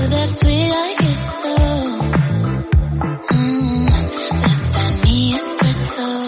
to that sweet I guess so. That's that me espresso.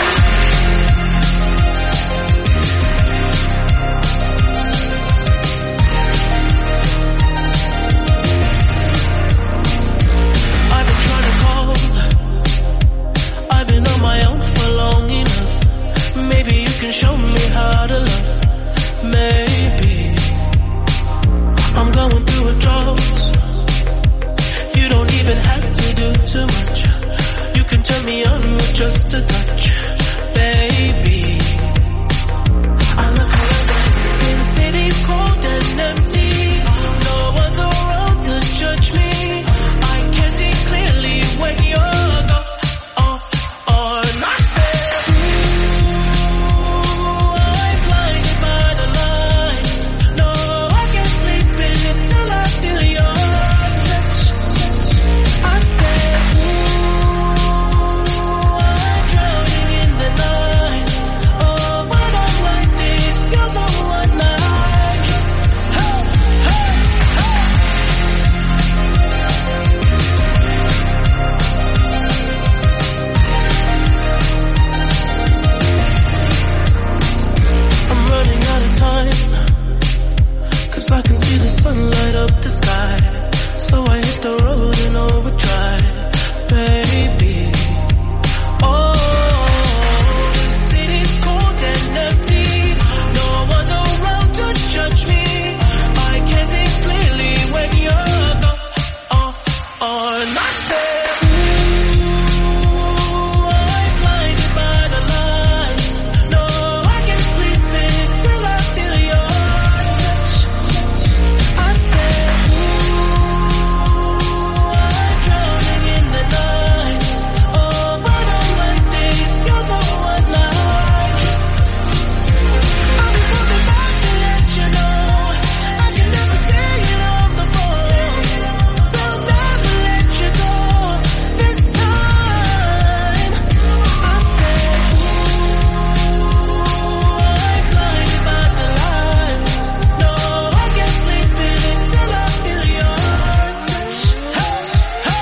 Show me how to love. Maybe I'm going through a drought. You don't even have to do too much. You can turn me on with just a touch, baby. I look around since city's cold and empty. No one's around to judge me. I can see clearly when you're gone. And I say I can see the sun light up the sky, so I hit the road in overdrive, baby. Oh, the city's cold and empty. No one's around to judge me. I can see clearly when you're gone. And I said, ooh, I'm blinded by the lights. No, I can't sleep until I feel your touch. I said, ooh, I'm drowning in the night. Oh, but I'm like this, you're the one I just. I was talking about to let you know. I can never say it on the phone. They'll never let you go this time. I said, ooh, I'm blinded by the lights. No, I can't sleep until I feel your touch. Hey, hey,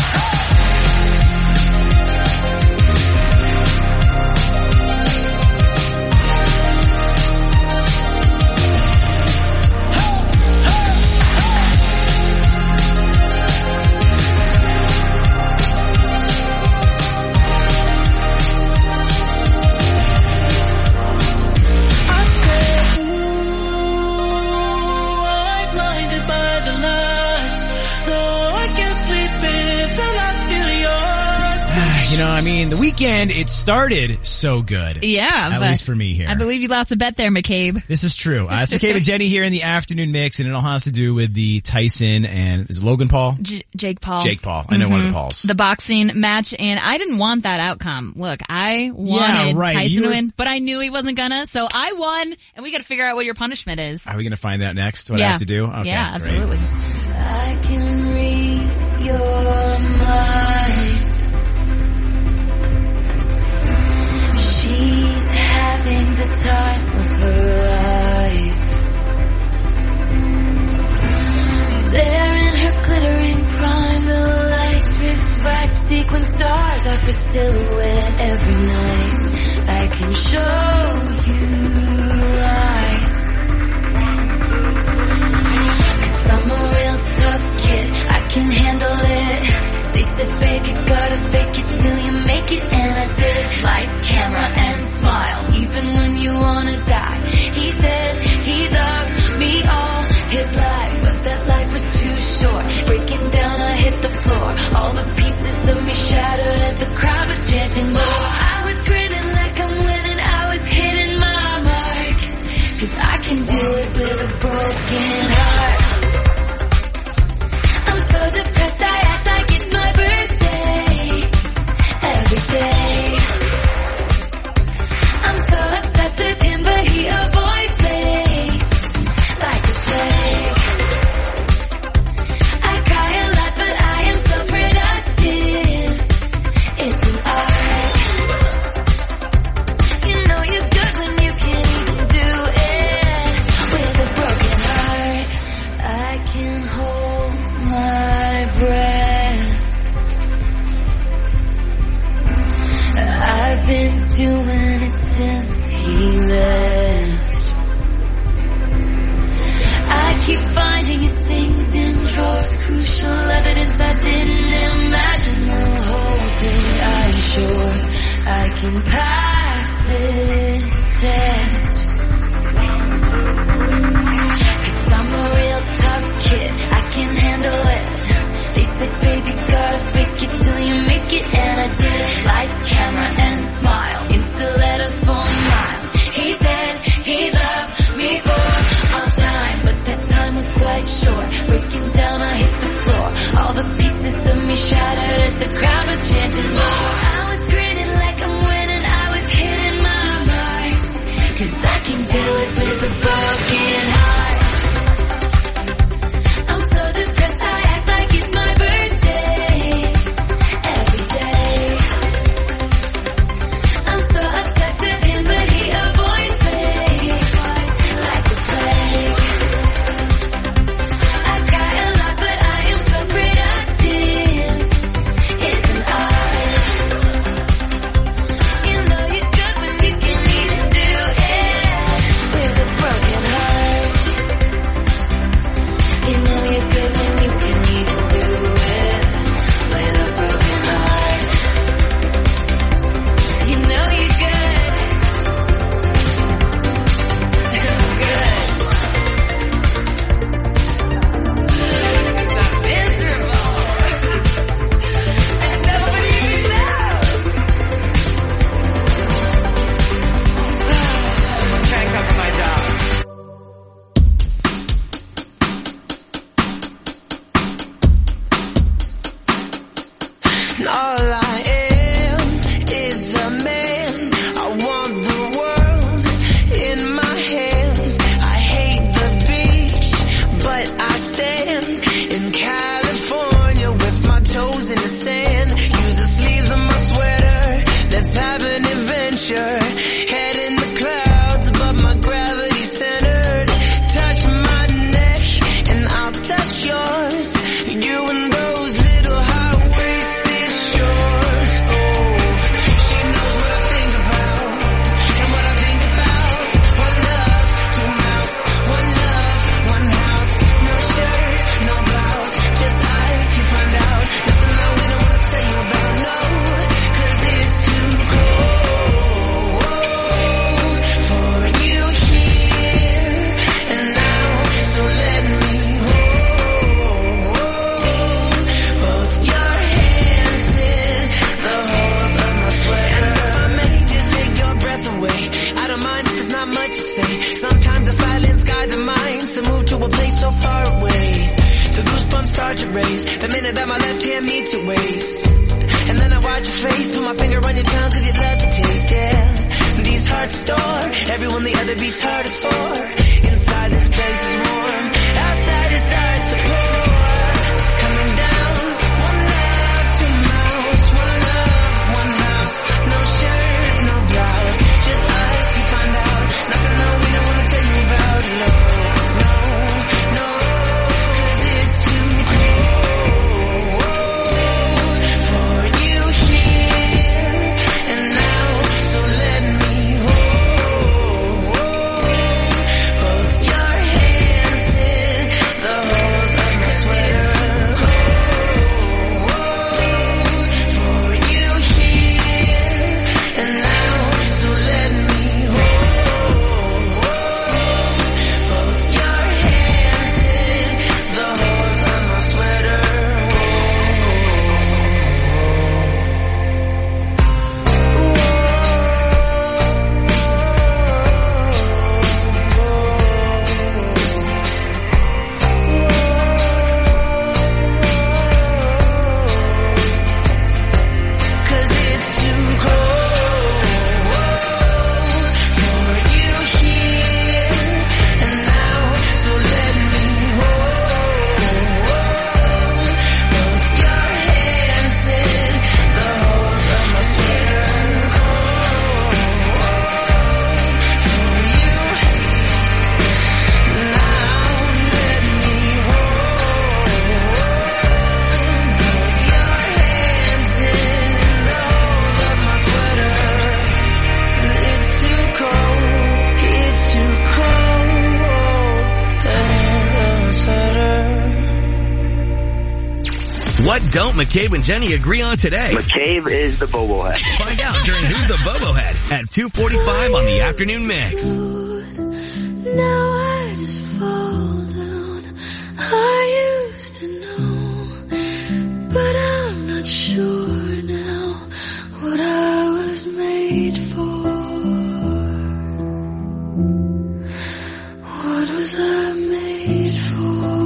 I said, ooh, I'm blinded by the lights. No, I can't sleep until I feel your touch. You know, I mean, the weekend, it started so good. Yeah. At but least for me here. I believe you lost a bet there, McCabe. This is true. It's McCabe and Jenny here in the afternoon mix, and it all has to do with the Tyson and, is it Logan Paul? Jake Paul. Jake Paul. I know one of the Pauls. The boxing match, and I didn't want that outcome. Look, I wanted right. Tyson You to were- win, but I knew he wasn't gonna, so I won, and we gotta figure out what your punishment is. Are we going to find out next? What I Yeah. have to do? Okay, Yeah, great. absolutely. I can read your mind. She's having the time of her life. There in her glittering prime, the lights refract sequin stars off her silhouette every night. I can show you lights. 'Cause I'm a real tough kid, I can handle it. They said, baby, gotta fake it till you make it, and I did. Lights, camera, and smile, even when you wanna die. He said he loved me all his life, but that life was too short. Breaking down, I hit the floor. All the pieces of me shattered as the crowd was chanting more. I was grinning like I'm winning, I was hitting my marks. 'Cause I can do it with a broken heart. I'm so depressed, I act like it's my birthday. Every day I'm so obsessed with him, but he avoids me like a plague. I cry a lot, but I am so productive. It's an art. You know you're good when you can even do it with a broken heart. keep finding his things in drawers, crucial evidence I didn't imagine. The whole thing, I'm sure I can pass this test. 'Cause I'm a real tough kid, I can handle it. They said, baby, gotta fake it till you make it, and I did. Lights, camera, and smile, Insta letters for miles. He said he loved me for all time, but that time was quite short. Breaking down, I hit the floor. All the pieces of me shattered as the crowd was chanting more. I was grinning like I'm winning, I was hitting my marks. 'Cause I can do it with a broken heart. I'm so depressed, I act like it's my birthday. Every day I'm so obsessed with him, but he avoids me like the plague. I cry a lot, but I am so productive. Isn't I? You know you're good when you can even do it with a broken heart. You know you're good when you can even do it with a broken heart. You know you're good. I'm good. 'Cause I'm miserable. And nobody even knows. I'm trying to cover my dog. All I am is a man. I want the world in my hands. I hate the beach, but I stand in California with my toes in the sand. Use the sleeves of my sweater. Let's have an adventure. Head in the clouds, but my gravity centered. Touch my neck and I'll touch yours. You and those little high-waisted shorts. Oh, she knows what I think about and what I think about. One love, two mouths. One love, one house. No shirt, no blouse, just eyes. You find out nothing that we don't wanna tell you about. No, 'cause it's too cold for you here and now. So let me hold both your hands in the holes of my sweater. If I may just take your breath away, I don't mind if there's not much to say. Sometimes the silence guides the mind to move to a place so far away. The goosebumps start to raise the minute that my left hand meets your waist. And then I watch your face, put my finger on your tongue 'cause you love the taste, yeah. These hearts adore everyone the other beats hardest for. Inside this place is warm, outside is ours to pour. Coming down, one love, two mouths. One love, one house. No shirt, no blouse, just us. You find out nothing that we don't wanna tell you about. No, no, no, 'cause it's too cold for you here and now. So let me hold both your hands What don't McCabe and Jenny agree on today? McCabe is the bobo head. Find out during Who's the Bobo Head at 2:45 on the Afternoon Mix. Now I just fall down. I used to know, but I'm not sure now what I was made for. What was I made for?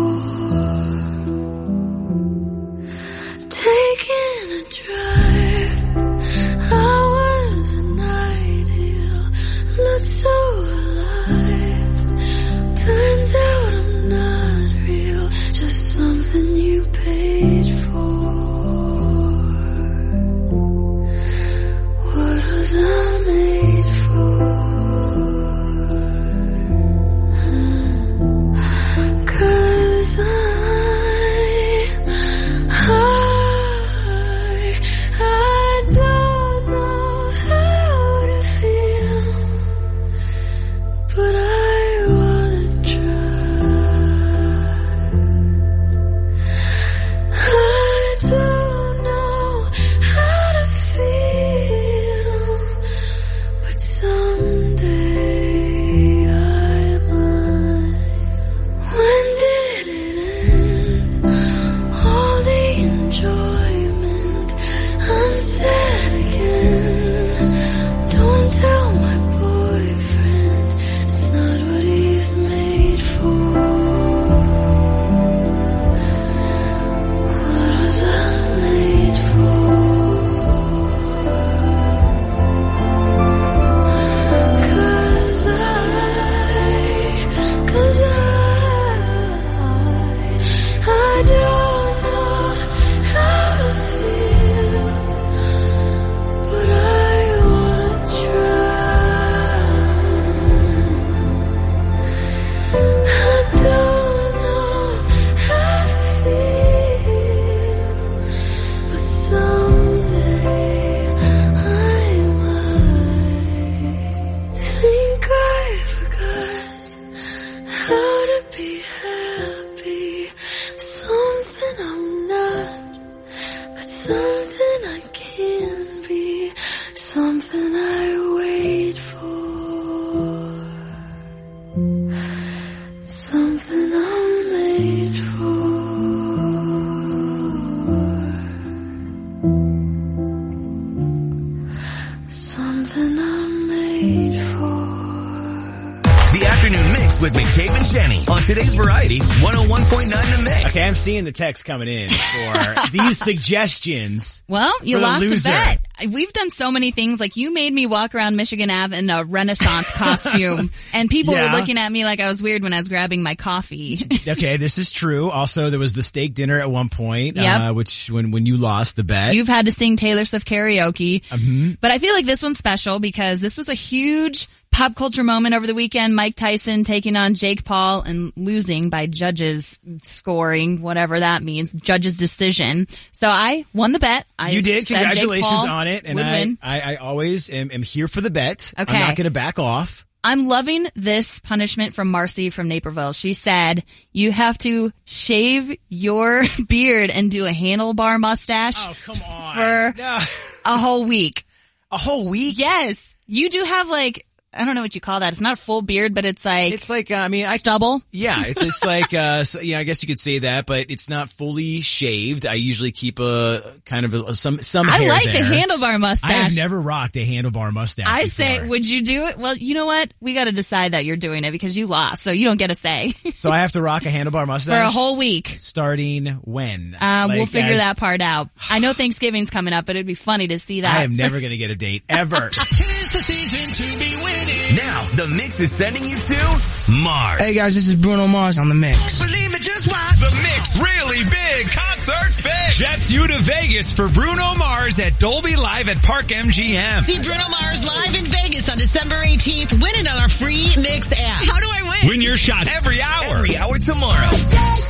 Taking a drive, I was an ideal, looked so alive. Turns out I'm not real, just something you paid for. What was I made for? 'Cause I don't know how to feel, but I wanna try. I don't know how to feel, but someday I might. When did it end? All the enjoyment, I'm sad again. Don't tell my boyfriend, it's not what he's made for. What was I made for? 'Cause I don't know how to feel, but I wanna try. I don't know how to feel, but someday I might. Think I forgot how to be happy. Something I'm not, but something I can be. Something I wait for. Something I'm made for. Something I'm made for. The Afternoon Mix with McCabe and Jenny on today's Variety 101.9 The Mix. Okay, I'm seeing the text coming in for these suggestions. Well, you For the lost loser. a bet. We've done so many things. Like, you made me walk around Michigan Ave in a Renaissance costume, and people Yeah. were looking at me like I was weird when I was grabbing my coffee. Okay, this is true. Also, there was the steak dinner at one point, Yep. which when you lost the bet. You've had to sing Taylor Swift karaoke. But I feel like this one's special because this was a huge pop culture moment over the weekend. Mike Tyson taking on Jake Paul and losing by judges scoring, whatever that means, judges decision. So I won the bet. You did. said Jake Congratulations Paul on it. And would win. I always am here for the bet. Okay. I'm not going to back off. I'm loving this punishment from Marcy from Naperville. She said, you have to shave your beard and do a handlebar mustache Oh, come on. for No. a whole week. A whole week? Yes. You do have like, I don't know what you call that. It's not a full beard, but it's like It's like, stubble. yeah, it's like, so, yeah, I guess you could say that, but it's not fully shaved. I usually keep some I hair like there. the handlebar mustache. I have never rocked a handlebar mustache I before. say, would you do it? Well, you know what? We got to decide that you're doing it because you lost, so you don't get a say So I have to rock a handlebar mustache? for a whole week. Starting when? We'll Like, figure as- that part out. I know Thanksgiving's coming up, but it'd be funny to see that. I am never going to get a date, ever. 'Tis the season to be winning. Now, the Mix is sending you to Mars. Hey guys, this is Bruno Mars on The Mix. Believe it, just watch. The Mix Really Big Concert Fix jets you to Vegas for Bruno Mars at Dolby Live at Park MGM. See Bruno Mars live in Vegas on December 18th. Win it on our free Mix app. How do I win? Win your shot every hour. Every hour tomorrow.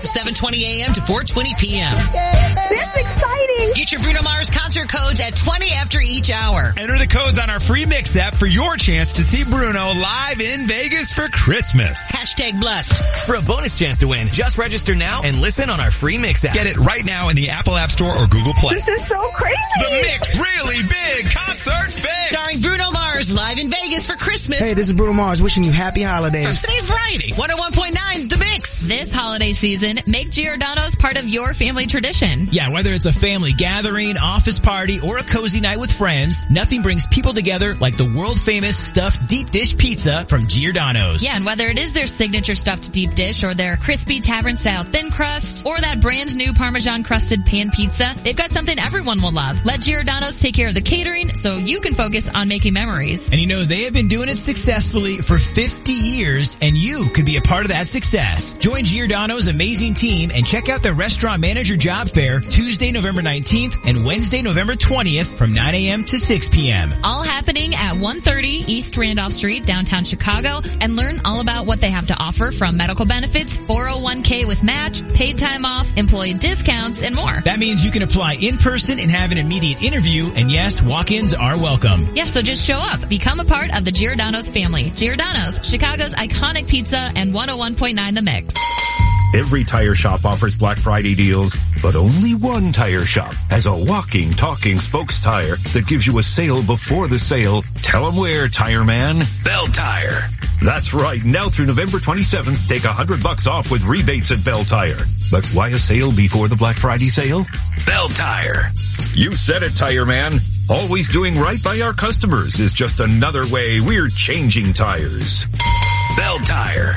7:20 a.m. to 4:20 p.m. That's exciting. Get your Bruno Mars concert codes at 20 after each hour. Enter the codes on our free Mix app for your chance to see Bruno live in Vegas for Christmas. Hashtag blessed. For a bonus chance to win, just register now and listen on our free Mix app. Get it right now in the Apple App Store or Google Play. This is so crazy. The Mix Really Big Concert Fix. Starring Bruno Mars live in Vegas for Christmas. Hey, this is Bruno Mars wishing you happy From holidays. today's Variety, 101.9 The Mix. This holiday season, make Giordano's part of your family tradition. Yeah, whether it's a family gathering, office party, or a cozy night with friends, nothing brings people together like the world-famous stuffed deep dish pizza from Giordano's. Yeah, and whether it is their signature stuffed deep dish or their crispy tavern-style thin crust or that brand new Parmesan-crusted pan pizza, they've got something everyone will love. Let Giordano's take care of the catering so you can focus on making memories. And you know, they have been doing it successfully for 50 years, and you could be a part of that success. Join Giordano's amazing team and check out their restaurant manager job fair Tuesday, November 19th and Wednesday, November 20th from 9 a.m. to 6 p.m. All happening at 130 East Randolph Street, downtown Chicago, and learn all about what they have to offer from medical benefits, 401k with match, paid time off, employee discounts, and more. That means you can apply in person and have an immediate interview, and yes, walk-ins are welcome. Yeah, so just show up. Become a part of the Giordano's family. Giordano's, Chicago's iconic pizza, and 101.9 The Mix. Every tire shop offers Black Friday deals, but only one tire shop has a walking, talking spokes tire that gives you a sale before the sale. Tell them where, Tire Man. Bell Tire. That's right. Now through November 27th, take $100 off with rebates at Bell Tire. But why a sale before the Black Friday sale? Bell Tire. You said it, Tire Man. Always doing right by our customers is just another way we're changing tires. Bell Tire.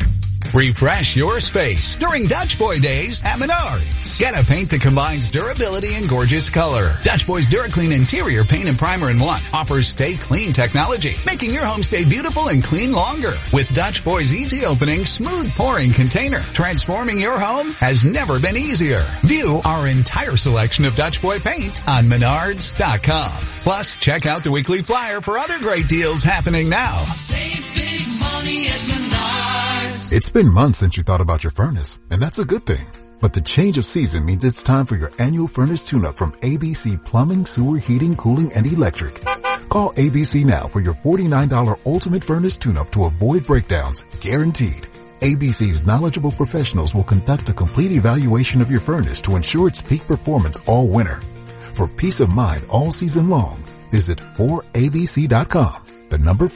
Refresh your space during Dutch Boy Days at Menards. Get a paint that combines durability and gorgeous color. Dutch Boy's DuraClean Interior Paint and Primer in One offers Stay Clean technology, making your home stay beautiful and clean longer. With Dutch Boy's easy opening, smooth pouring container, transforming your home has never been easier. View our entire selection of Dutch Boy paint on Menards.com. Plus, check out the weekly flyer for other great deals happening now. Save big money at Menards. It's been months since you thought about your furnace, and that's a good thing. But the change of season means it's time for your annual furnace tune-up from ABC Plumbing, Sewer, Heating, Cooling, and Electric. Call ABC now for your $49 ultimate furnace tune-up to avoid breakdowns, guaranteed. ABC's knowledgeable professionals will conduct a complete evaluation of your furnace to ensure its peak performance all winter. For peace of mind all season long, visit 4abc.com, the number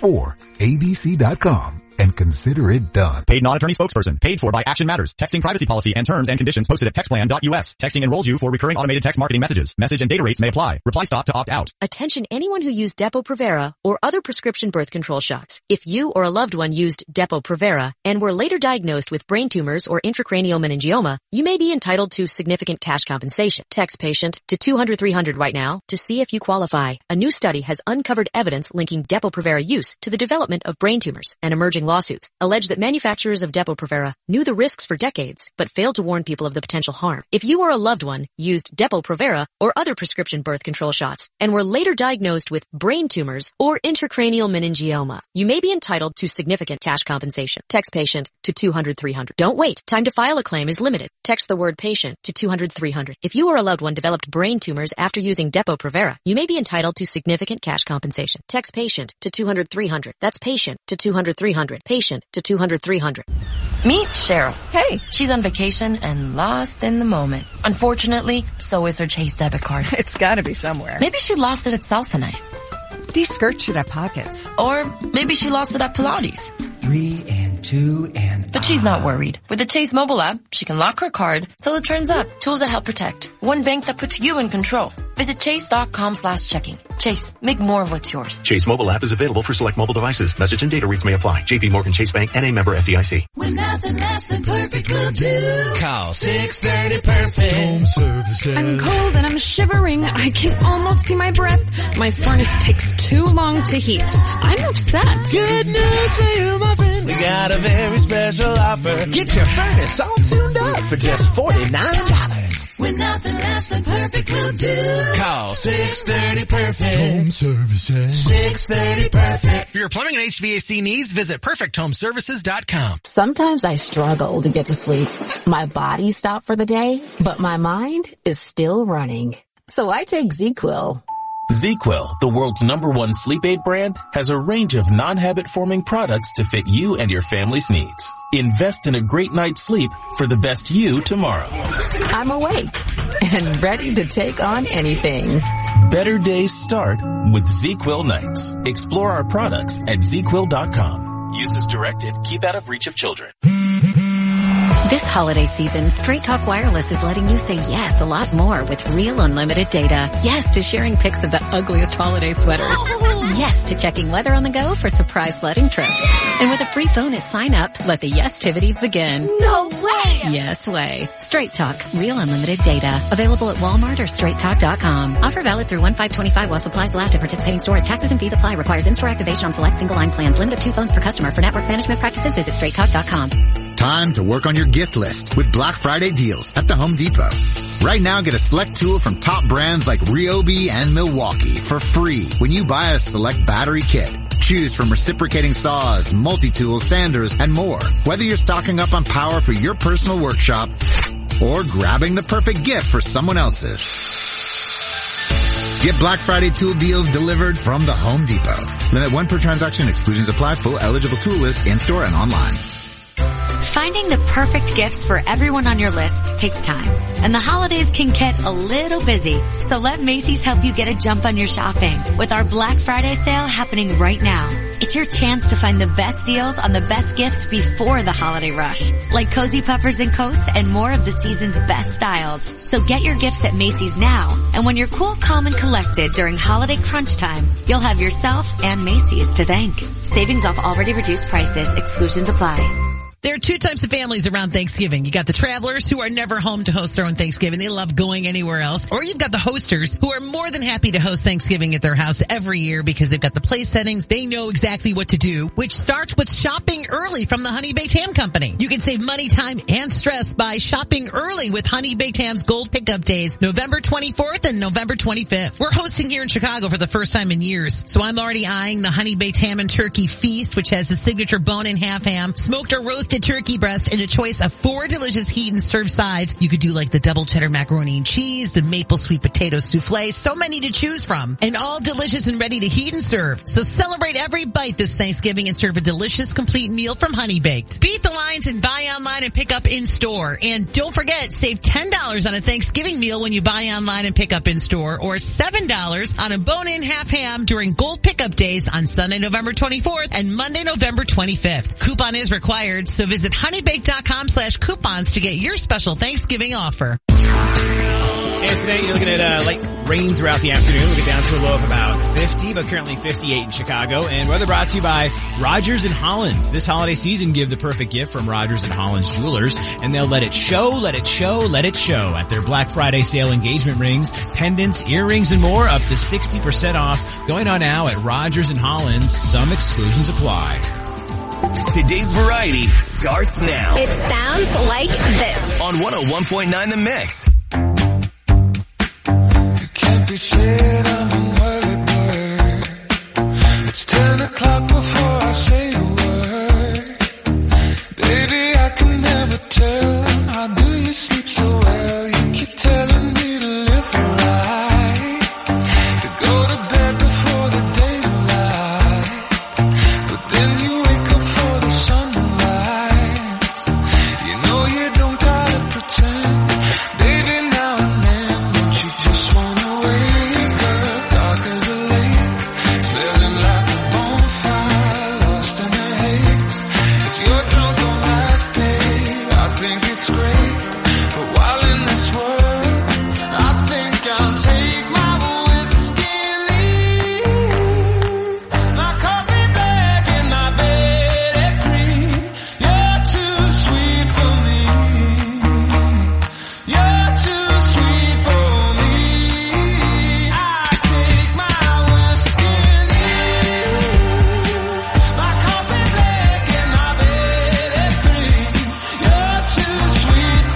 4abc.com. And consider it done. Paid non-attorney spokesperson. Paid for by Action Matters. Texting privacy policy and terms and conditions posted at textplan.us. Texting enrolls you for recurring automated text marketing messages. Message and data rates may apply. Reply stop to opt out. Attention anyone who used Depo-Provera or other prescription birth control shots. If you or a loved one used Depo-Provera and were later diagnosed with brain tumors or intracranial meningioma, you may be entitled to significant cash compensation. Text patient to 200-300 right now to see if you qualify. A new study has uncovered evidence linking Depo-Provera use to the development of brain tumors, and emerging lawsuits allege that manufacturers of Depo-Provera knew the risks for decades, but failed to warn people of the potential harm. If you or a loved one used Depo-Provera or other prescription birth control shots and were later diagnosed with brain tumors or intracranial meningioma, you may be entitled to significant cash compensation. Text patient to 200-300. Don't wait. Time to file a claim is limited. Text the word patient to 200-300. If you or a loved one developed brain tumors after using Depo-Provera, you may be entitled to significant cash compensation. Text patient to 200-300. That's patient to 200-300. Patient to 200-300. Meet Cheryl. Hey. She's on vacation and lost in the moment. Unfortunately, so is her Chase debit card. It's gotta be somewhere. Maybe she lost it at salsa night. These skirts should have pockets. Or maybe she lost it at Pilates. 3 and 2 and... But she's not worried. With the Chase mobile app, she can lock her card till it turns up. Tools that help protect. One bank that puts you in control. Visit chase.com/checking. Chase, make more of what's yours. Chase mobile app is available for select mobile devices. Message and data rates may apply. JP Morgan Chase Bank and a member FDIC. When nothing less than perfect will do. Call 630 Perfect. Home services. I'm cold and I'm shivering. I can almost see my breath. My furnace takes too long to heat. I'm upset. Good news for you, my friend. We got a very special offer. Get your furnace all tuned up for just $49. times. When nothing less than perfect will do. Call 630 Perfect. Home Services. 630 Perfect. For your plumbing and HVAC needs, visit perfecthomeservices.com. Sometimes I struggle to get to sleep. My body stopped for the day, but my mind is still running. So I take ZQuil. ZQuil, the world's #1 sleep aid brand, has a range of non-habit-forming products to fit you and your family's needs. Invest in a great night's sleep for the best you tomorrow. I'm awake and ready to take on anything. Better days start with ZQuil nights. Explore our products at ZQuil.com. Use as directed. Keep out of reach of children. This holiday season, Straight Talk Wireless is letting you say yes a lot more with real unlimited data. Yes to sharing pics of the ugliest holiday sweaters. Yes to checking weather on the go for surprise sledding trips. And with a free phone at sign up, let the yes-tivities begin. No way! Yes way. Straight Talk, real unlimited data. Available at Walmart or straighttalk.com. Offer valid through 1/5/25 while supplies last at participating stores. Taxes and fees apply. Requires in-store activation on select single line plans. Limit of 2 phones per customer. For network management practices, visit straighttalk.com. Time to work on your gift list with Black Friday deals at the Home Depot. Right now, get a select tool from top brands like Ryobi and Milwaukee for free when you buy a select battery kit. Choose from reciprocating saws, multi-tools, sanders, and more. Whether you're stocking up on power for your personal workshop or grabbing the perfect gift for someone else's. Get Black Friday tool deals delivered from the Home Depot. Limit 1 per transaction. Exclusions apply. Full eligible tool list in-store and online. Finding the perfect gifts for everyone on your list takes time, and the holidays can get a little busy. So let Macy's help you get a jump on your shopping with our Black Friday sale happening right now. It's your chance to find the best deals on the best gifts before the holiday rush, like cozy puffers and coats and more of the season's best styles. So get your gifts at Macy's now, and when you're cool, calm, and collected during holiday crunch time, you'll have yourself and Macy's to thank. Savings off already reduced prices. Exclusions apply. There are 2 types of families around Thanksgiving. You got the travelers who are never home to host their own Thanksgiving. They love going anywhere else. Or you've got the hosters who are more than happy to host Thanksgiving at their house every year because they've got the place settings. They know exactly what to do, which starts with shopping early from the Honey Baked Ham Company. You can save money, time, and stress by shopping early with Honey Baked Ham's Gold Pickup Days, November 24th and November 25th. We're hosting here in Chicago for the first time in years, so I'm already eyeing the Honey Baked Ham and Turkey Feast, which has the signature bone-in half ham, smoked or roasted turkey breast, and a choice of 4 delicious heat and serve sides. You could do like the double cheddar macaroni and cheese, the maple sweet potato souffle, so many to choose from, and all delicious and ready to heat and serve. So celebrate every bite this Thanksgiving and serve a delicious complete meal from Honey Baked. Beat the lines and buy online and pick up in store. And don't forget, save $10 on a Thanksgiving meal when you buy online and pick up in store, or $7 on a bone-in half ham during Gold Pickup Days on Sunday, November 24th and Monday, November 25th. Coupon is required, so visit honeybake.com/coupons to get your special Thanksgiving offer. And today you're looking at light rain throughout the afternoon. We'll get down to a low of about 50, but currently 58 in Chicago. And weather brought to you by Rogers and Hollins. This holiday season, give the perfect gift from Rogers and Hollins Jewelers, and they'll let it show, let it show, let it show at their Black Friday sale. Engagement rings, pendants, earrings, and more up to 60% off. Going on now at Rogers and Hollins. Some exclusions apply. Today's variety starts now. It sounds like this. On 101.9 The Mix. Can't be shit, I'm an early bird. It's 10 o'clock before I say a word. Baby, I can never tell. How do you sleep so well? You keep telling me to live right, to go to bed before the daylight. But then you wake up for the sunrise. You know you don't gotta pretend. Baby, now and then, don't you just wanna wake up dark as a lake, smelling like a bonfire, lost in a haze. If you're drunk on life, babe, I think it's great. But while in this world, I think I'll take my whiskey and leave. My coffee black in my bed at 3. You're too sweet for me. You're too sweet for me. I take my whiskey and leave. My coffee black in my bed at 3. You're too sweet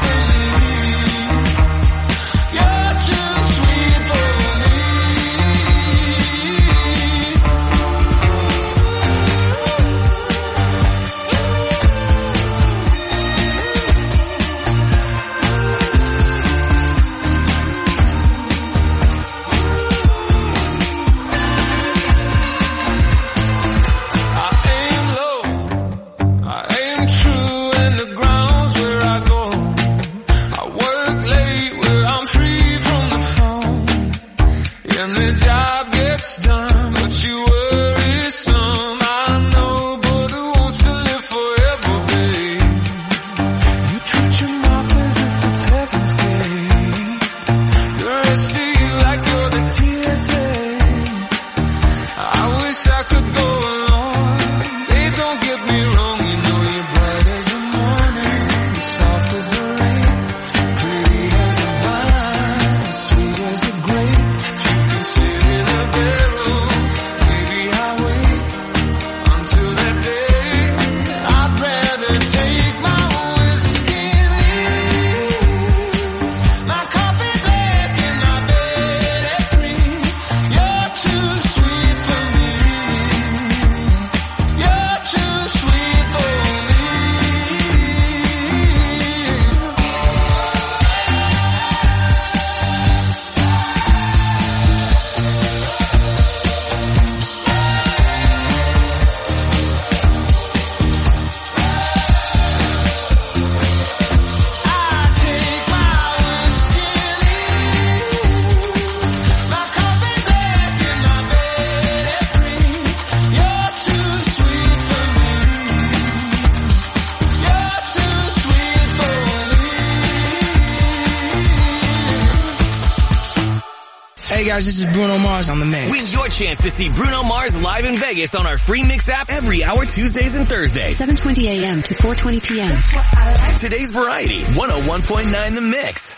Hey guys, this is Bruno Mars on the mix. Win your chance to see Bruno Mars live in Vegas on our free Mix app every hour Tuesdays and Thursdays. 7:20 a.m. to 4:20 p.m. Today's Variety, 101.9 The Mix.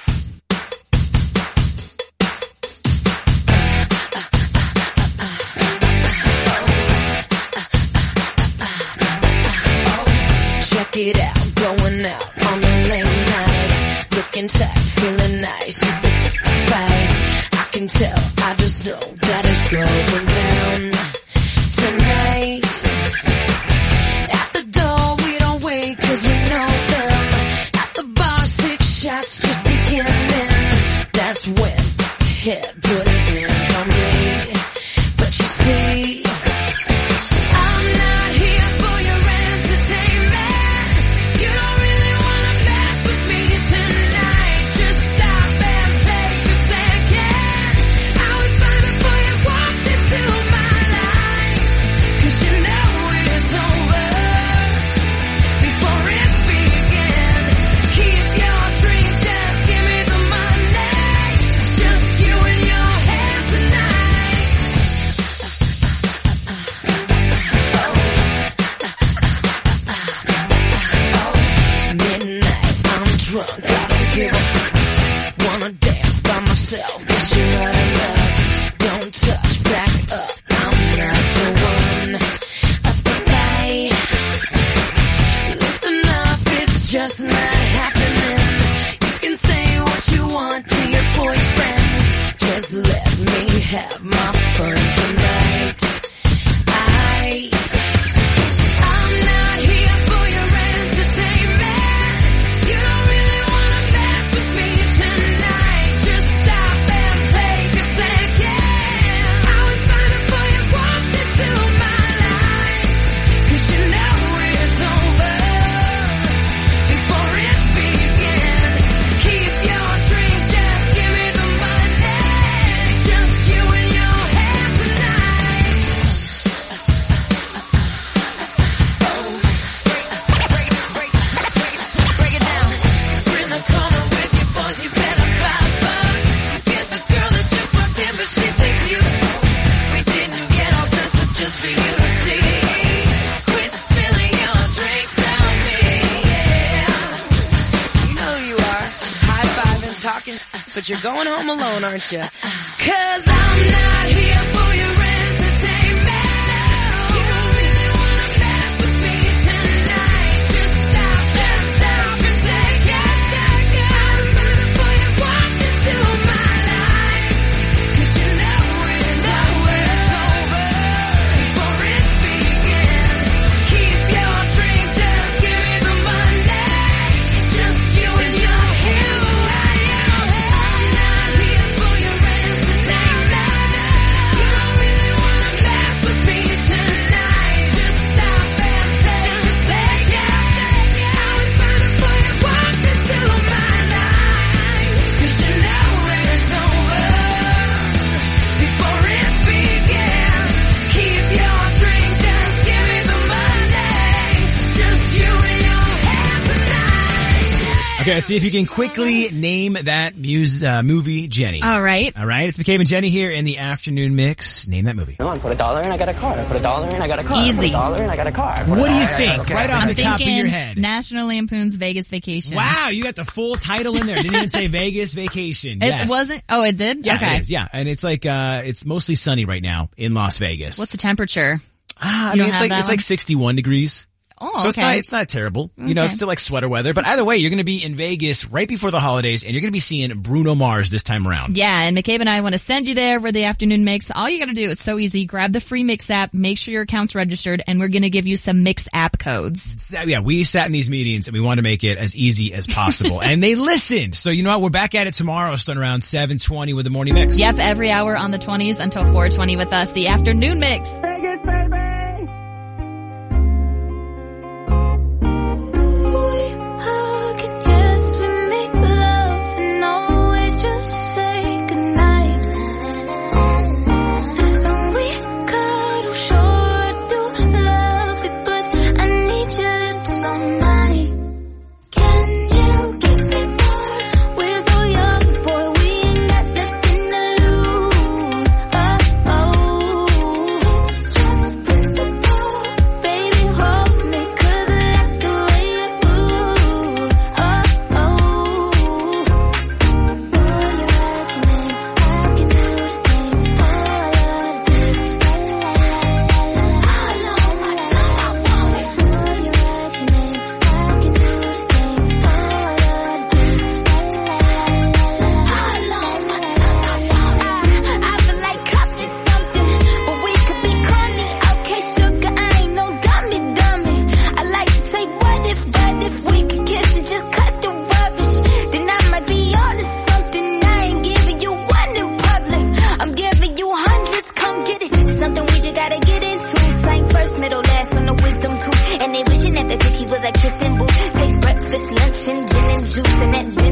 Check it out, going out on a late night, looking tight, feeling nice, it's a fight, I can tell, I just know that it's going down tonight. At the door we don't wait cause we know them, at the bar 6 shots just beginning, that's when head put his hands on me, but you see, I'm not here for your entertainment. You don't really wanna mess with me tonight. Just stop and take a second. I was fine before you walked into my life. 'Cause you know it's over before it began. Keep your drink, just give me the money. It's just you and your head tonight. Midnight, I'm drunk, I don't give a wanna dance by myself, guess you're out of luck. Don't touch, back up, I'm not the one. Bye. Listen up, it's just not happening. You can say what you want to your boyfriends. Just let me have my fun tonight. I'm not here for your entertainment. You don't really wanna mess with me tonight. Just stop and take a second. I was fine before you walked into my life. 'Cause you know it's over before it began. Keep your drink, just give me the money. It's just you and your head tonight. Break it down. We're in the corner with you boys, you better fight us. Get the girl that just walked in, but she thinks you. We didn't get all dressed up just for you to see. Quit spilling your drinks on me, yeah. You know who you are, high-fiving, talking, but you're going home alone, aren't you? 'Cause I'm not here for your entertainment. You don't really wanna mess with me tonight. Just stop and take a second. I was fine before you walked into my life. 'Cause you know it's over before it began. Keep your drink, just give me the money. It's just you and your head. I'm not here for your entertainment. You don't really wanna mess with me tonight. Just stop and take a second. I was fine before you walked into my life. 'Cause you know it's over before it began. Keep your drink, just give me the money. It's just you and your head tonight. Okay, see if you can quickly name that movie, Jenny. All right. All right, it's McCabe and Jenny here in the afternoon mix. Name that movie. Come on, put $1 in, I got a car. I put $1 in, I got a car. I put Easy. $1 in, I got a car. What do you think? Right off I'm the top of thinking your head. National Lampoon's Vegas Vacation. Wow, you got the full title in there. Didn't even say Vegas Vacation. It Yes. wasn't? Oh, it did? Yeah, okay. it is. Yeah, and it's like it's mostly sunny right now in Las Vegas. What's the temperature? I You mean, don't have that it's like one? 61 degrees. Oh, So okay. it's not terrible. You know, Okay. it's still like sweater weather. But either way, you're going to be in Vegas right before the holidays, and you're going to be seeing Bruno Mars this time around. Yeah, and McCabe and I want to send you there for the afternoon mix. All you got to do, it's so easy. Grab the free Mix app, make sure your account's registered, and we're going to give you some Mix app codes. Yeah, we sat in these meetings and we want to make it as easy as possible. And they listened. So you know what? We're back at it tomorrow starting around 7:20 with the morning mix. Yep, every hour on the 20s until 4:20 with us, the afternoon mix. We're so young, boy, we ain't got nothing to lose.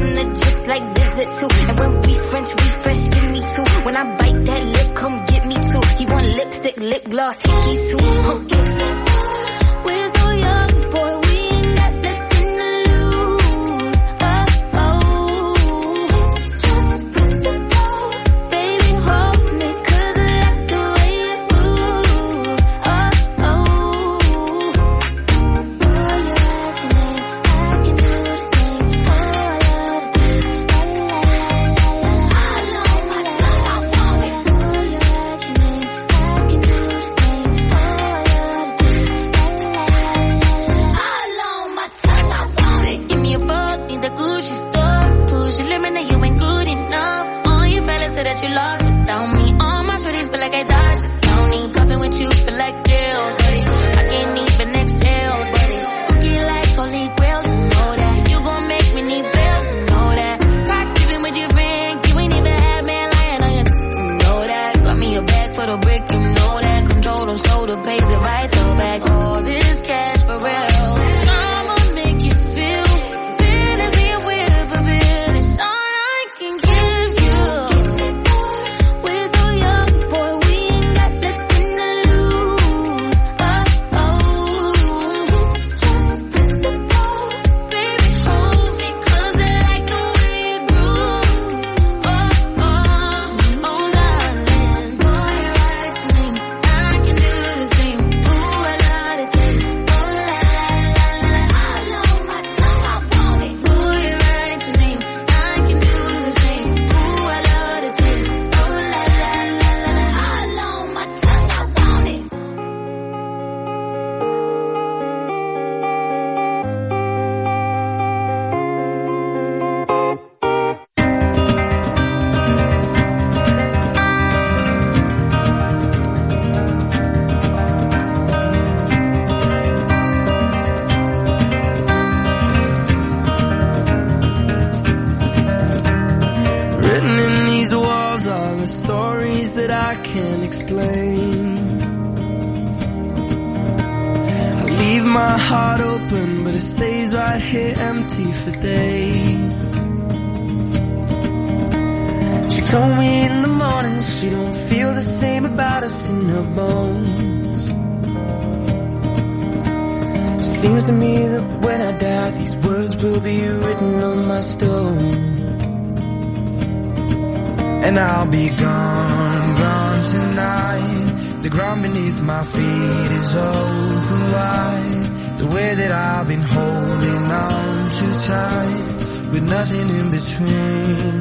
wanna just like visit too. And when we French refresh, give me two. When I bite that lip, come get me too. He want lipstick, lip gloss, hickeys too. We're so young, boy, we ain't got nothing to lose. Oh, oh, it's just principle. Baby, hold me, 'cause I like the way you move. Oh, oh, boy, you're asking, I can do the same. Oh, I love the taste. La, la, la, la, la. I know my tongue, I want it. Boy, you're asking, I can do the same. Oh, I love the taste. La, la, la, la, la. I know my tongue, I want it. Give me a buck in the Gucci store. Push your limit, now you ain't good enough. All you fellas say that you lost without me. All my shorties feel like I dodged the county. Cuffing with you feel like jail, buddy. I can't even exhale, buddy. Cookie like holy grail, you know that. You gon' make me need bail, you know that. Caught keeping with your friend, you ain't even had man lying on you, you know that. Got me a bag for the brick, you know that. Control them, so the pays it right, throw back all this cash for real. I'ma make you feel fantasy with a bill. It's all I can give you. We're so young, boy, we ain't got nothing to lose. Oh, oh, it's just principle. Baby, hold me, 'cause I like the way you groove. Oh, oh, oh, darling. Boy, you're right to me. I can do the same. Ooh, I love the taste. Oh, la, la, la, la. I know my tongue, I want it. Boy, you're right to me. I can do the same. Ooh, I love the taste. Oh, la, la, la, la. I know my tongue, I want it. Written in these walls are the stories that I can't explain. I leave my heart open, but it stays right here empty for days. She told me in the morning she don't feel the same about us in her bones. Seems to me that when I die, these words will be written on my stone. And I'll be gone, gone tonight. The ground beneath my feet is open wide. The way that I've been holding on too tight, with nothing in between.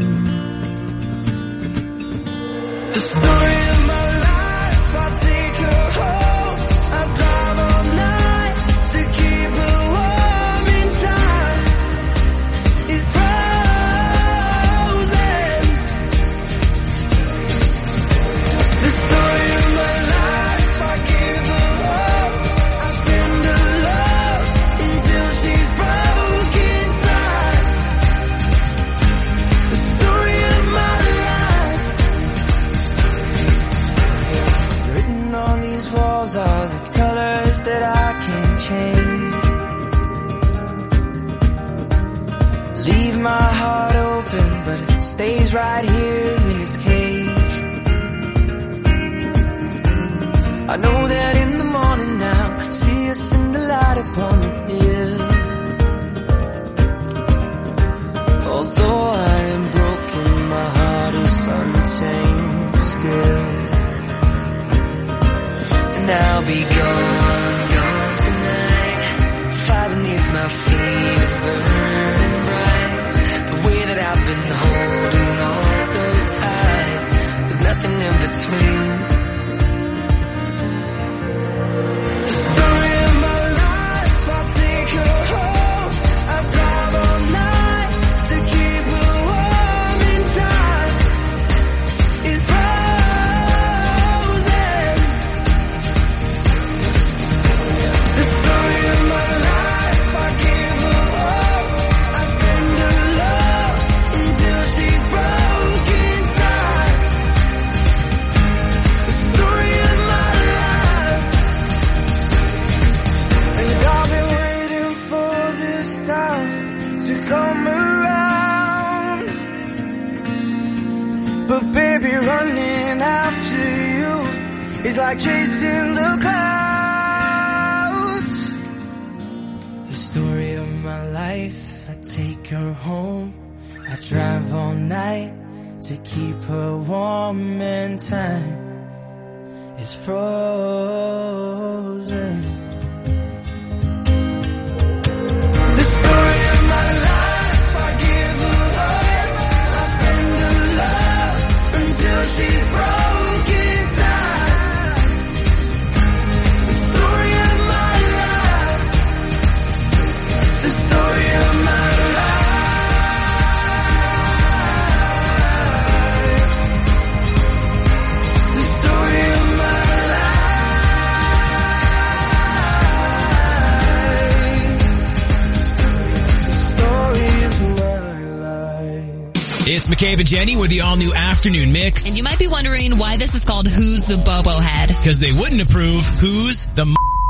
The story of my life, I'll take her home. I'll drive all night to keep her warm in time. It's frozen. The story of my life, I give her up. I spend her love until she's broke inside. The story of my life. Written on these walls are the colors that I can't change. Leave my heart open, but it stays right here in its cage. I know that in the morning now, see us in the light upon the hill. Although I am broken, my heart is untamed still. And I'll be gone, gone tonight. Fire beneath my feet is burning bright. The way that I've been holding on so tight, with nothing in between. The story of my life, I'll take her home. I'll drive all night to keep her warm in time. It's frozen. The story of my life, I give her up. But baby, running after you is like chasing the clouds. The story of my life, I take her home. I drive all night to keep her warm, and time is frozen. The story of my life, I give her up, I spend her love until she's broken inside. The story of my life, the story of my life. It's McCabe and Jenny with the all-new afternoon mix. And you might be wondering why this is called Who's the Bobo Head? Because they wouldn't approve Who's the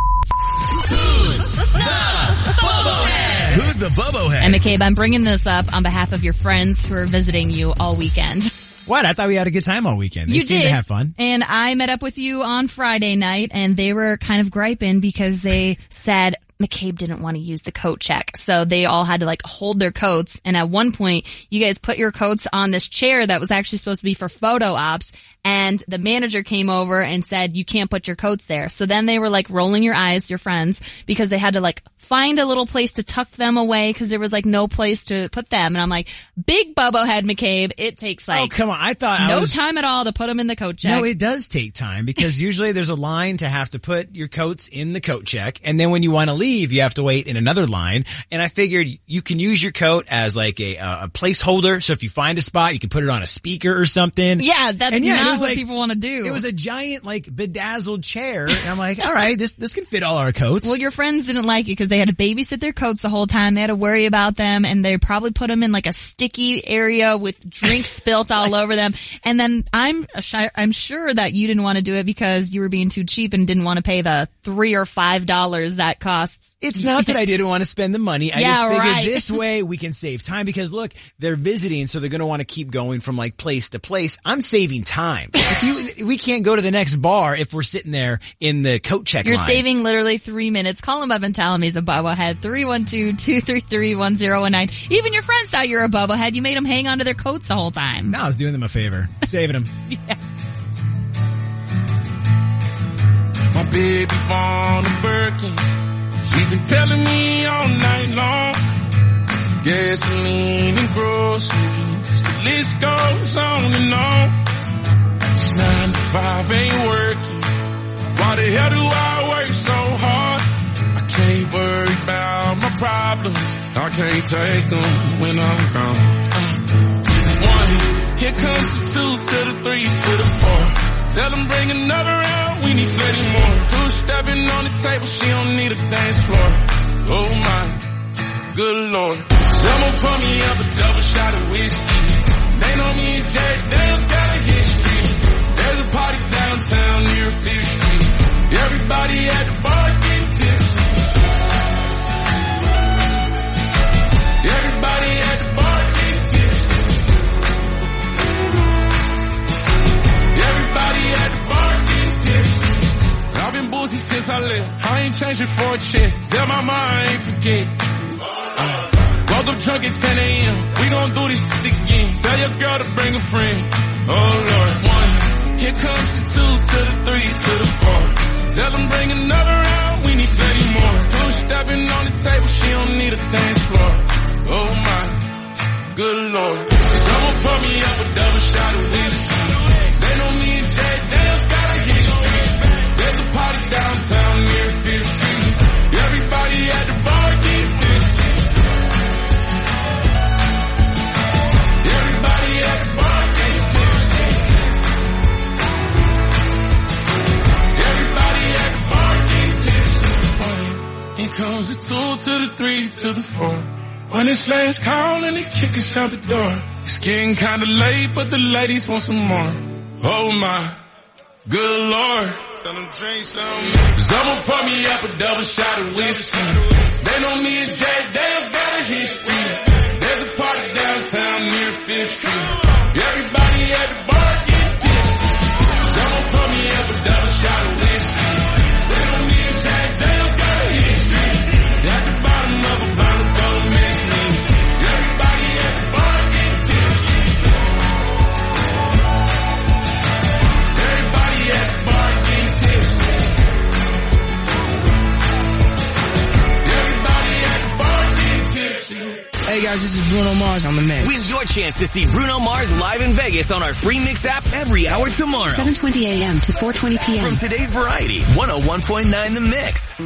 Who's the Bobo Head? Who's the Bobo Head? And McCabe, I'm bringing this up on behalf of your friends who are visiting you all weekend. What? I thought we had a good time all weekend. They You seemed did. to have fun. And I met up with you on Friday night, and they were kind of griping because they said McCabe didn't want to use the coat check. So they all had to like hold their coats. And at one point, you guys put your coats on this chair that was actually supposed to be for photo ops. And the manager came over and said, you can't put your coats there. So then they were like rolling your eyes, your friends, because they had to like find a little place to tuck them away because there was like no place to put them. And I'm like, big Bobo Head McCabe, it takes like, Oh, come on. I thought no time at all to put them in the coat check. No, it does take time because usually there's a line to have to put your coats in the coat check. And then when you want to leave, you have to wait in another line. And I figured you can use your coat as like a placeholder. So if you find a spot, you can put it on a speaker or something. Yeah, that's And yeah, it not was what like- people want to do. It was a giant, like, bedazzled chair. And I'm like, all right, this can fit all our coats. Well, your friends didn't like it because they had to babysit their coats the whole time. They had to worry about them, and they probably put them in like a sticky area with drinks spilt all over them. And then I'm sure that you didn't want to do it because you were being too cheap and didn't want to pay the $3 or $5 that costs. It's not that I didn't want to spend the money. I Yeah, just figured right. this way we can save time because look, they're visiting, so they're going to want to keep going from like place to place. I'm saving time. We can't go to the next bar if we're sitting there in the coat check You're line. saving literally 3 minutes. Call him up and tell him he's a bobblehead. 312-233-1019. Even your friends thought you're a bobblehead. You made them hang onto their coats the whole time. No, I was doing them a favor. Saving them. Yeah. My baby born a Birkin. She's been telling me all night long. Gasoline and groceries. The list goes on and on. It's 9 to 5 ain't working. Why the hell do I work so hard? I can't worry about my problems. I can't take them when I'm gone. 1, here comes the 2 to the 3 to the 4. Tell them bring another round, we need plenty more. 2 stepping on the table, she don't need a dance floor. Oh my, good lord. Someone pour me up a double shot of whiskey. They know me and Jack Daniels got a history. There's a party downtown near 5th Street. Everybody at the bar getting tipsy. Everybody at the bar getting tipsy. Everybody at the bar getting tipsy. I've been boozy since I left. I ain't changing for a check. Tell my mom I ain't forget. Woke up drunk at 10 a.m. We gon' do this shit again. Tell your girl to bring a friend. Oh Lord. 1, here comes the 2 to the 3 to the 4. Tell them bring another round, we need plenty more. 2 stepping on the table, she don't need a dance floor. Oh my, good lord. Someone pour me up a double shot of whiskey. They know me and Jack Daniels got a history. There's a party downtown near 5th Street. Everybody at the bar getting tipsy. Everybody at the bar getting tipsy. Everybody at the bar getting tipsy. Here comes the 2 to the 3 to the 4. When it's last call and they kick us out the door. It's getting kinda late, but the ladies want some more. Oh my, good lord. Tell them drink some. Someone pour me up a double shot of whiskey. They know me and Jack Daniels got a history. There's a party downtown near 5th Street. Everybody at the bar Bruno Mars on the mix. Win your chance to see Bruno Mars live in Vegas on our free Mix app every hour tomorrow. 7:20 a.m. to 4:20 p.m. From today's Variety, 101.9 The Mix.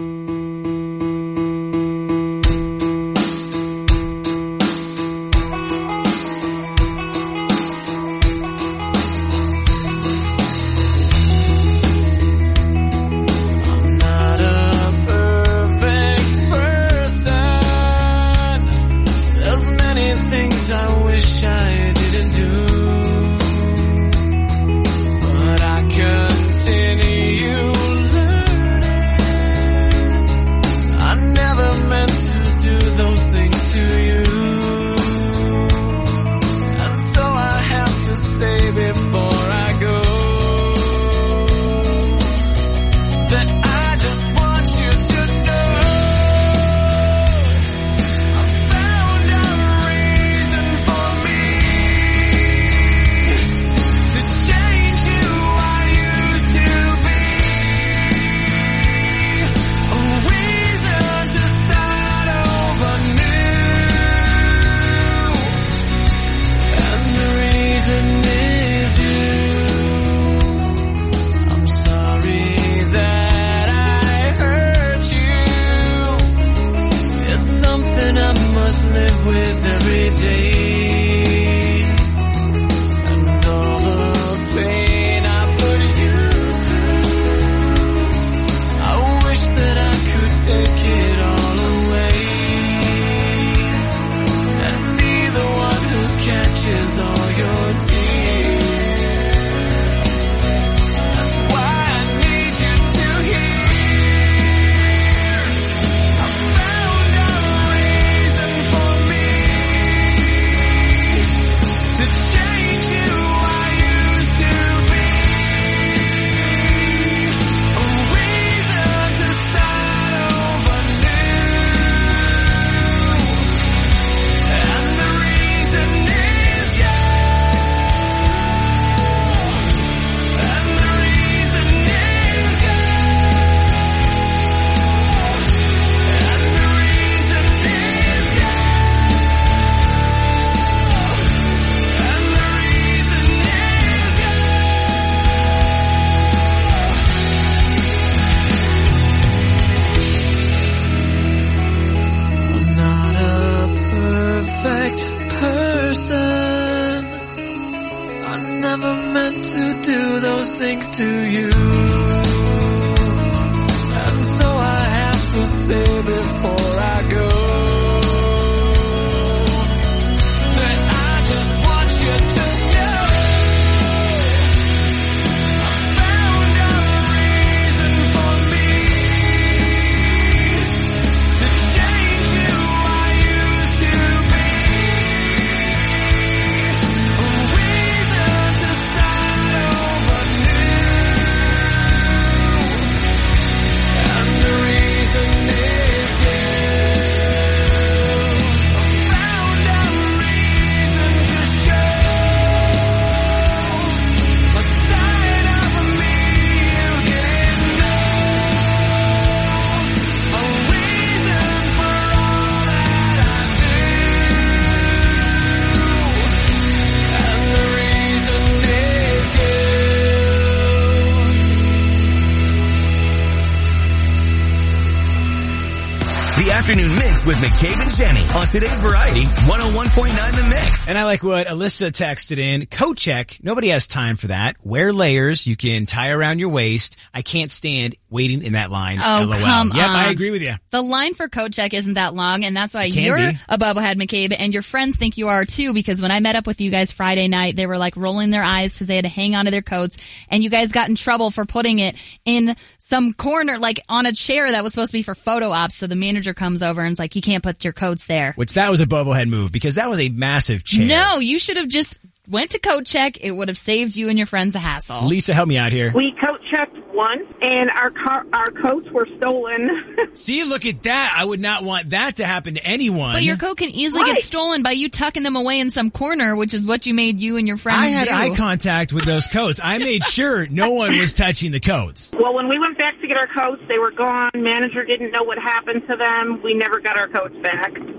Afternoon Mix with McCabe and Jenny on today's Variety 101.9 The Mix. And I like what Alyssa texted in. Coat check. Nobody has time for that. Wear layers. You can tie around your waist. I can't stand waiting in that line. Oh, LOL. come Yep, on. I agree with you. The line for coat check isn't that long, and that's why It can you're be. a bubblehead, McCabe, and your friends think you are too, because when I met up with you guys Friday night, they were like rolling their eyes because they had to hang onto their coats, and you guys got in trouble for putting it in some corner, like on a chair that was supposed to be for photo ops. So the manager comes over and is like, you can't put your coats there. Which that was a bubblehead move because that was a massive chair. No, you should have just went to coat check. It would have saved you and your friends a hassle. Lisa, help me out here. We coat checked once, and our coats were stolen. See, look at that. I would not want that to happen to anyone. But your coat can easily get stolen by you tucking them away in some corner, which is what you made you and your friends I had do. eye contact with those coats. I made sure no one was touching the coats. Well, when we went back to get our coats, they were gone. Manager didn't know what happened to them. We never got our coats back.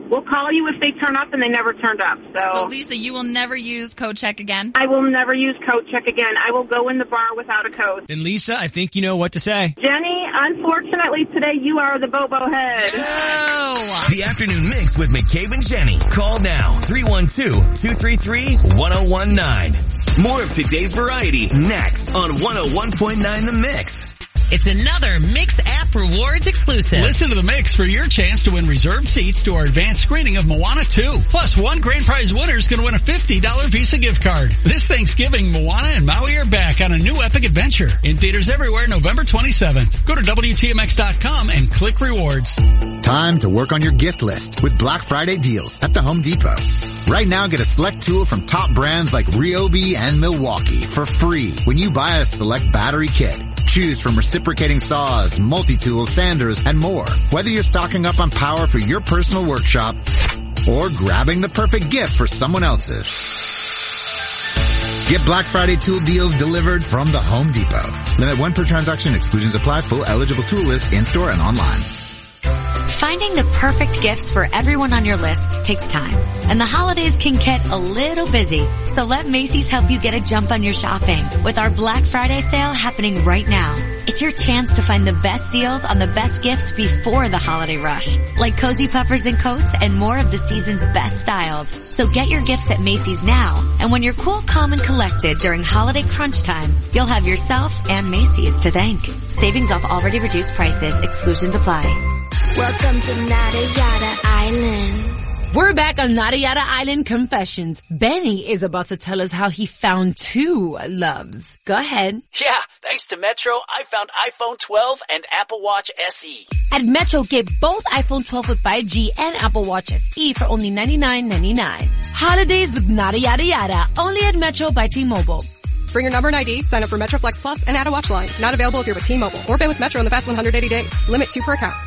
We'll call you if they turn up, and they never turned up. So, Lisa, you will never use code check again? I will never use code check again. I will go in the bar without a code. Then, Lisa, I think you know what to say. Jenny, unfortunately, today you are the Bobo head. Oh. The afternoon mix with McCabe and Jenny. Call now, 312-233-1019. More of today's variety next on 101.9 The Mix. It's another Mix app rewards exclusive. Listen to The Mix for your chance to win reserved seats to our advanced screening of Moana 2. Plus, one grand prize winner is going to win a $50 Visa gift card. This Thanksgiving, Moana and Maui are back on a new epic adventure. In theaters everywhere, November 27th. Go to WTMX.com and click rewards. Time to work on your gift list with Black Friday deals at the Home Depot. Right now, get a select tool from top brands like Ryobi and Milwaukee for free when you buy a select battery kit. Choose from reciprocating saws, multi-tools, sanders, and more. Whether you're stocking up on power for your personal workshop or grabbing the perfect gift for someone else's. Get Black Friday tool deals delivered from the Home Depot. Limit 1 per transaction. Exclusions apply. Full eligible tool list in-store and online. Finding the perfect gifts for everyone on your list takes time, and the holidays can get a little busy. So let Macy's help you get a jump on your shopping with our Black Friday sale happening right now. It's your chance to find the best deals on the best gifts before the holiday rush, like cozy puffers and coats and more of the season's best styles. So get your gifts at Macy's now, and when you're cool, calm, and collected during holiday crunch time, you'll have yourself and Macy's to thank. Savings off already reduced prices. Exclusions apply. Welcome to Nada Yada Island. We're back on Nada Yada Island Confessions. Benny is about to tell us how he found 2 loves. Go ahead. Yeah, thanks to Metro, I found iPhone 12 and Apple Watch SE. At Metro, get both iPhone 12 with 5G and Apple Watch SE for only $99.99. Holidays with Nada Yada Yada, only at Metro by T-Mobile. Bring your number and ID, sign up for Metro Flex Plus, and add a watch line. Not available if you're with T-Mobile or been with Metro in the past 180 days. Limit 2 per account.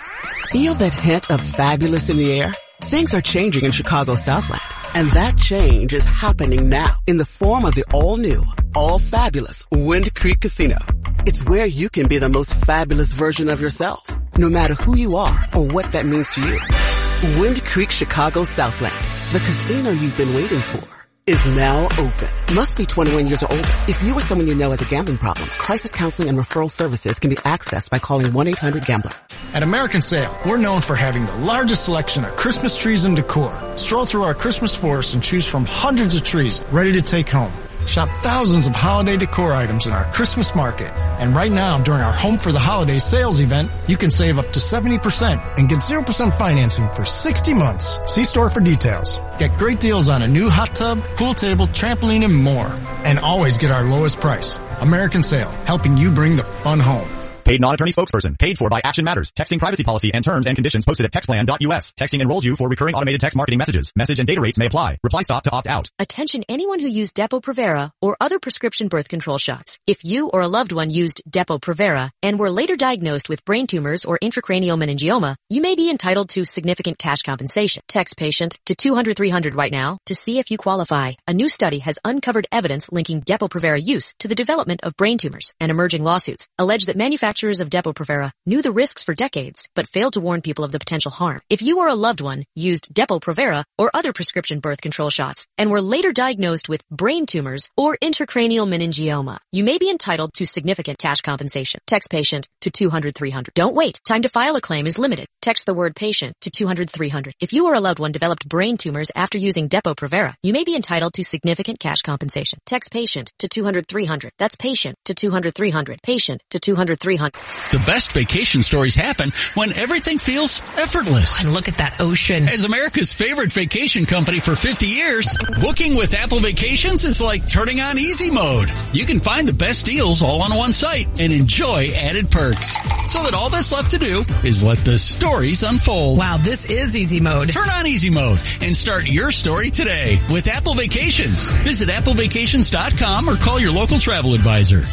Feel that hint of fabulous in the air? Things are changing in Chicago Southland, and that change is happening now in the form of the all-new, all-fabulous Wind Creek Casino. It's where you can be the most fabulous version of yourself, no matter who you are or what that means to you. Wind Creek Chicago Southland, the casino you've been waiting for, is now open. Must be 21 years or older. If you or someone you know has a gambling problem, crisis counseling and referral services can be accessed by calling 1-800-GAMBLER. At American Sale, we're known for having the largest selection of Christmas trees and decor. Stroll through our Christmas forest and choose from hundreds of trees ready to take home. Shop thousands of holiday decor items in our Christmas market. And right now, during our Home for the Holidays sales event, you can save up to 70% and get 0% financing for 60 months. See store for details. Get great deals on a new hot tub, pool table, trampoline, and more. And always get our lowest price. American Sale, helping you bring the fun home. Paid non-attorney spokesperson. Paid for by Action Matters. Texting privacy policy and terms and conditions posted at textplan.us. Texting enrolls you for recurring automated text marketing messages. Message and data rates may apply. Reply stop to opt out. Attention anyone who used Depo-Provera or other prescription birth control shots. If you or a loved one used Depo-Provera and were later diagnosed with brain tumors or intracranial meningioma, you may be entitled to significant cash compensation. Text patient to 200-300 right now to see if you qualify. A new study has uncovered evidence linking Depo-Provera use to the development of brain tumors, and emerging lawsuits allege that manufacturers of Depo-Provera knew the risks for decades, but failed to warn people of the potential harm. If you or a loved one used Depo-Provera or other prescription birth control shots and were later diagnosed with brain tumors or intracranial meningioma, you may be entitled to significant cash compensation. Text patient to 200-300. Don't wait. Time to file a claim is limited. Text the word patient to 200-300. If you or a loved one developed brain tumors after using Depo-Provera, you may be entitled to significant cash compensation. Text patient to 200-300. That's patient to 200-300. Patient to 200-300. The best vacation stories happen when everything feels effortless. And look at that ocean. As America's favorite vacation company for 50 years, booking with Apple Vacations is like turning on easy mode. You can find the best deals all on one site and enjoy added perks. So that all that's left to do is let the stories unfold. Wow, this is easy mode. Turn on easy mode and start your story today with Apple Vacations. Visit applevacations.com or call your local travel advisor.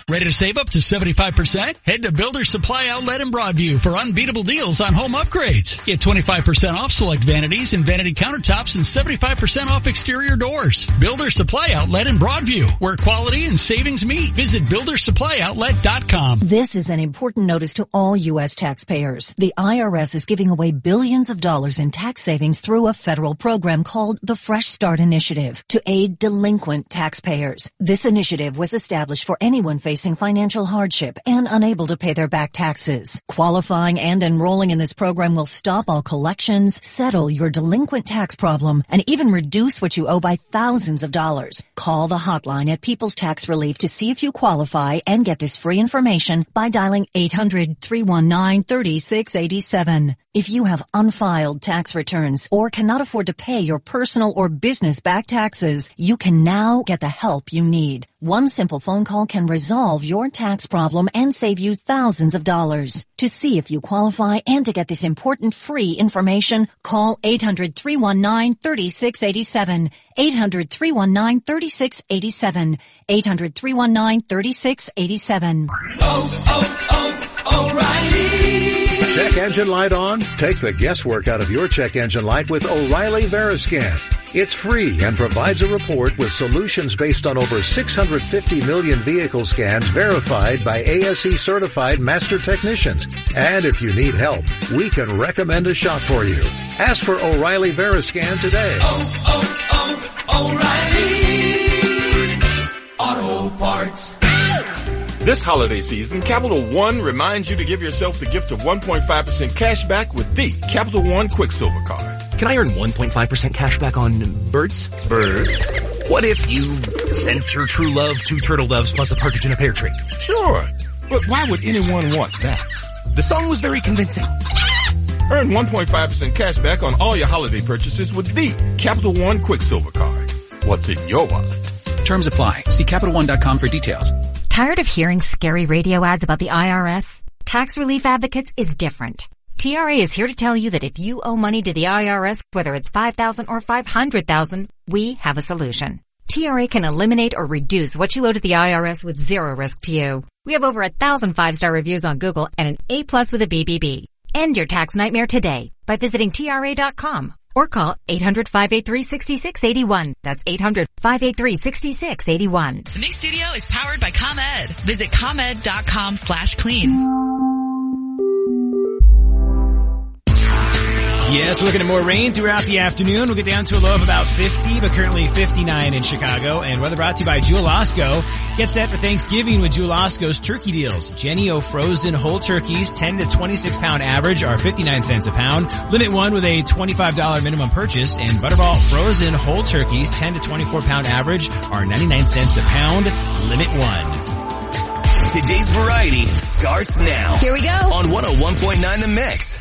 Ready to save up to 75%? Head to Builder Supply Outlet in Broadview for unbeatable deals on home upgrades. Get 25% off select vanities and vanity countertops and 75% off exterior doors. Builder Supply Outlet in Broadview, where quality and savings meet. Visit BuilderSupplyOutlet.com. This is an important notice to all U.S. taxpayers. The IRS is giving away billions of dollars in tax savings through a federal program called the Fresh Start Initiative to aid delinquent taxpayers. This initiative was established for anyone facing financial hardship and unable to pay their back taxes. Qualifying and enrolling in this program will stop all collections, settle your delinquent tax problem, and even reduce what you owe by thousands of dollars. Call the hotline at People's Tax Relief to see if you qualify and get this free information by dialing 800-319-3687. If you have unfiled tax returns or cannot afford to pay your personal or business back taxes, you can now get the help you need. One simple phone call can resolve your tax problem and save you thousands of dollars. To see if you qualify and to get this important free information, call 800-319-3687. 800-319-3687. 800-319-3687. O'Reilly. Check engine light on? Take the guesswork out of your check engine light with O'Reilly Veriscan. It's free and provides a report with solutions based on over 650 million vehicle scans verified by ASE certified master technicians. And if you need help, we can recommend a shop for you. Ask for O'Reilly Veriscan today. O'Reilly Auto Parts. This holiday season, Capital One reminds you to give yourself the gift of 1.5% cash back with the Capital One Quicksilver Card. Can I earn 1.5% cash back on birds? Birds? What if you sent your true love 2 turtle doves plus a partridge in a pear tree? Sure, but why would anyone want that? The song was very convincing. Earn 1.5% cash back on all your holiday purchases with the Capital One Quicksilver Card. What's in your wallet? Terms apply. See CapitalOne.com for details. Tired of hearing scary radio ads about the IRS? Tax Relief Advocates is different. TRA is here to tell you that if you owe money to the IRS, whether it's $5,000 or $500,000, we have a solution. TRA can eliminate or reduce what you owe to the IRS with zero risk to you. We have over 1,000 5-star reviews on Google and an A+ with a BBB. End your tax nightmare today by visiting TRA.com or call 800-583-6681. That's 800-583-6681. The Mix Studio is powered by ComEd. Visit ComEd.com/clean. Yes, we're looking at more rain throughout the afternoon. We'll get down to a low of about 50, but currently 59 in Chicago. And weather brought to you by Jewel Osco. Get set for Thanksgiving with Jewel Osco's turkey deals. Jennie-O frozen whole turkeys, 10 to 26 pound average, are 59 cents a pound. Limit one with a $25 minimum purchase. And Butterball frozen whole turkeys, 10 to 24 pound average, are 99 cents a pound. Limit one. Today's variety starts now. Here we go. On 101.9 The Mix.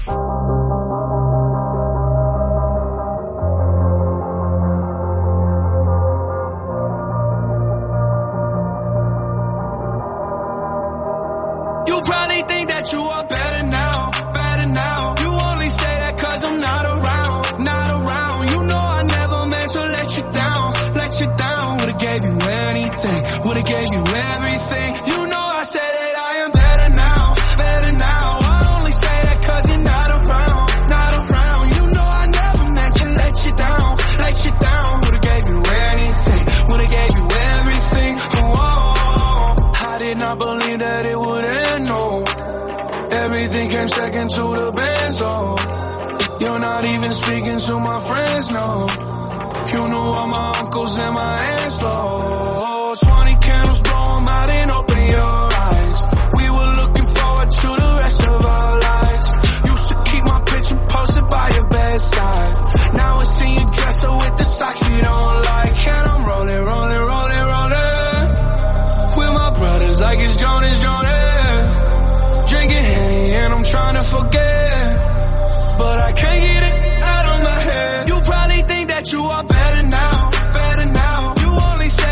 You probably think that you are better now, better now. You only say that cause I'm not around, not around. You know I never meant to let you down, let you down. Would've gave you anything, would've gave you everything. You know I said that I am better now, better now. I only say that cause you're not around, not around. You know I never meant to let you down, let you down. Would've gave you anything, would've gave you everything. Oh, I did not believe that it would end, no. Everything came second to the benzo. You're not even speaking to my friends, no. You knew all my uncles and my aunts, though. 20 candles, blow them out and open your eyes. We were looking forward to the rest of our lives. Used to keep my picture posted by your bedside. Now I see you dresser with the socks you don't like. And I'm rolling, rolling, rolling, rolling with my brothers like it's Jonas, Jonas. Drinking Henny and I'm trying to forget, but I can't get it out of my head. You probably think that you are better now, better now. You only say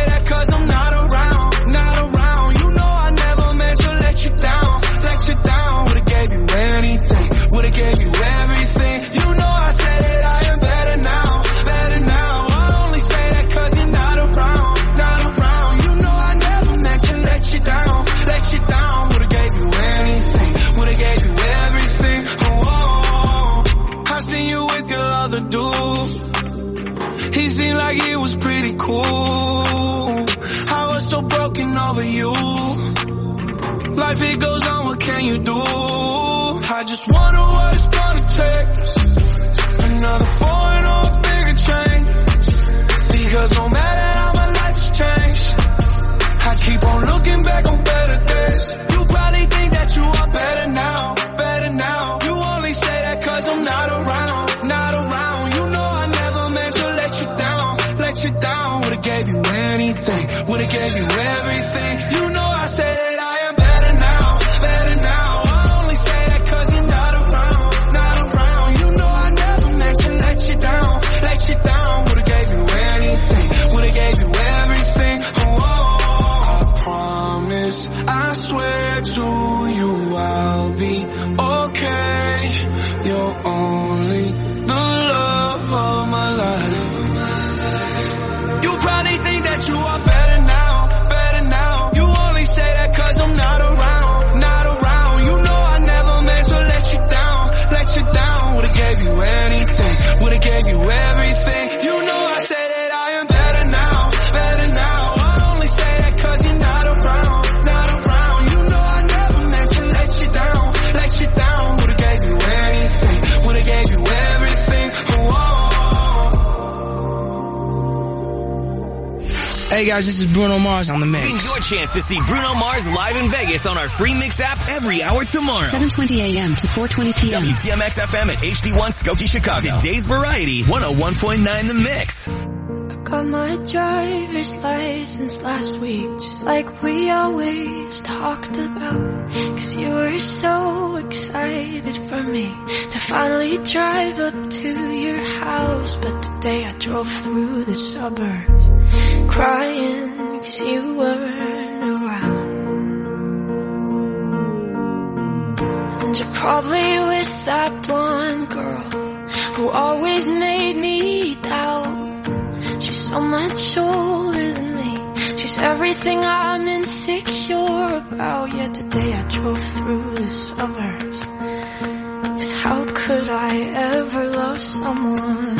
it was pretty cool. I was so broken over you. Life it goes on, what can you do? I just wonder what it's gonna take. Another foreign or a bigger change. Because no matter how my life has changed, I keep on looking back on better days. You probably think that you are better now, better now. You only say that cause I'm not around, not around. You know I never meant to let you down, let you down. Would've gave you anything, would've gave you everything. You know I said that I am better now, better now. I only say that cause you're not around, not around. You know I never meant to let you down, let you down. Would've gave you anything, would've gave you everything. Oh, I promise, I swear to you I'll be okay. You're only the love of my life. You probably think that you are better now, better now. You only say that cause I'm not around, not around. You know I never meant to let you down, let you down. Would've gave you anything, would've gave you everything. You know I say that I am better now, better now. I only say that cause you're not around, not around. You know I never meant to let you down, let you down. Would've gave you anything, would've gave you everything. Oh. Hey guys, this is Bruno Mars on the mix. Win your chance to see Bruno Mars live in Vegas on our free Mix app every hour tomorrow. 7:20 a.m. to 4:20 p.m. WTMX FM at HD1 Skokie, Chicago. Today's Variety, 101.9 The Mix. Got my driver's license last week, just like we always talked about. Cause you were so excited for me to finally drive up to your house. But today I drove through the suburbs crying cause you weren't around. And you're probably with that blonde girl who always made me doubt. She's so much older than me. She's everything I'm insecure about. Yet today I drove through the suburbs. Cause how could I ever love someone